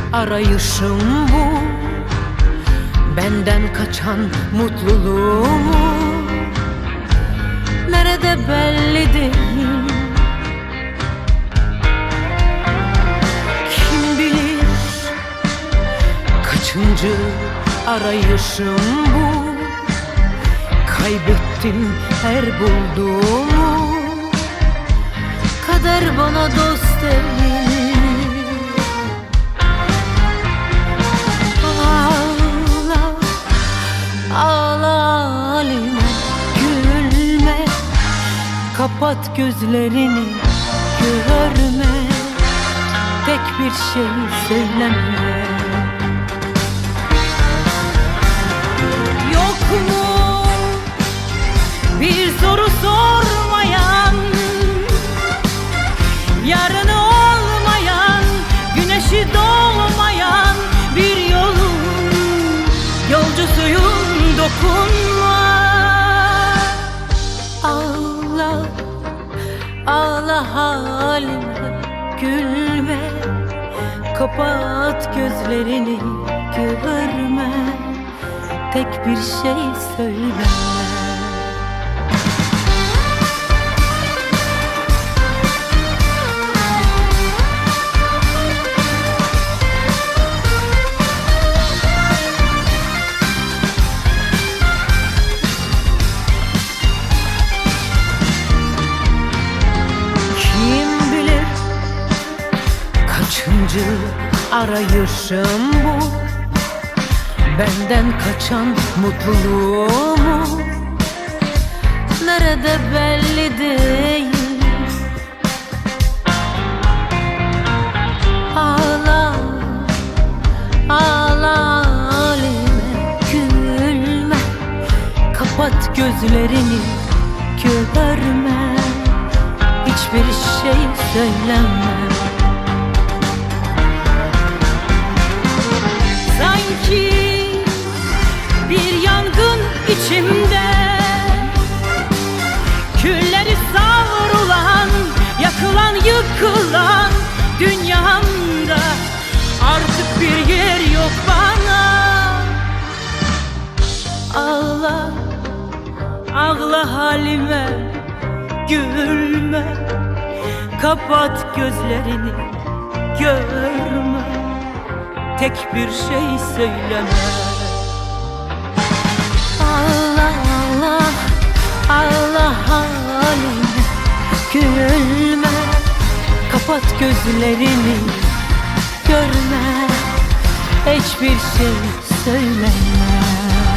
arayışım bu. Benden kaçan mutluluğumu nerede belli değil. Kim bilir kaçıncı arayışım bu. Kaybettim her bulduğumu. Kader bana dost değil. Ağla, ağla halime, gülme. Kapat gözlerini, görme. Tek bir şey söyleme. Yok mu bir soru sormayan, yarını olmayan, güneşi doğmayan bir yolun yolcusuyum, dokunma. Ağla, ağla halime, gülme. Kapat gözlerini, görme. Tek bir şey söyleme. Kaçıncı arayışım bu. Benden kaçan mutluluğumu nerede belli değil. Ağla, ağla halime, gülme. Kapat gözlerini, görme. Hiçbir şey söyleme. Sanki bir yangın içimde, külleri savrulan, yakılan yıkılan dünyamda artık bir yer yok bana. Ağla, ağla halime, gülme. Kapat gözlerini, görme. Tek bir şey söyleme. Ağla, ağla, ağla halime, gülme. Kapat gözlerini, görme. Hiçbir şey söyleme.